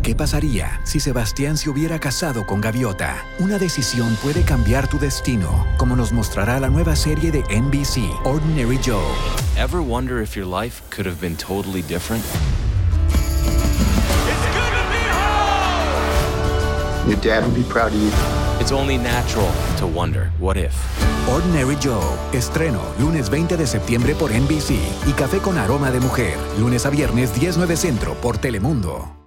¿Qué pasaría si Sebastián se hubiera casado con Gaviota? Una decisión puede cambiar tu destino, como nos mostrará la nueva serie de NBC, Ordinary Joe. Ever wonder if your life could have been totally different? Your dad would be proud of you. It's only natural to wonder, what if? Ordinary Joe. Estreno lunes 20 de septiembre por NBC y Café con Aroma de Mujer. Lunes a viernes 10:09 Centro por Telemundo.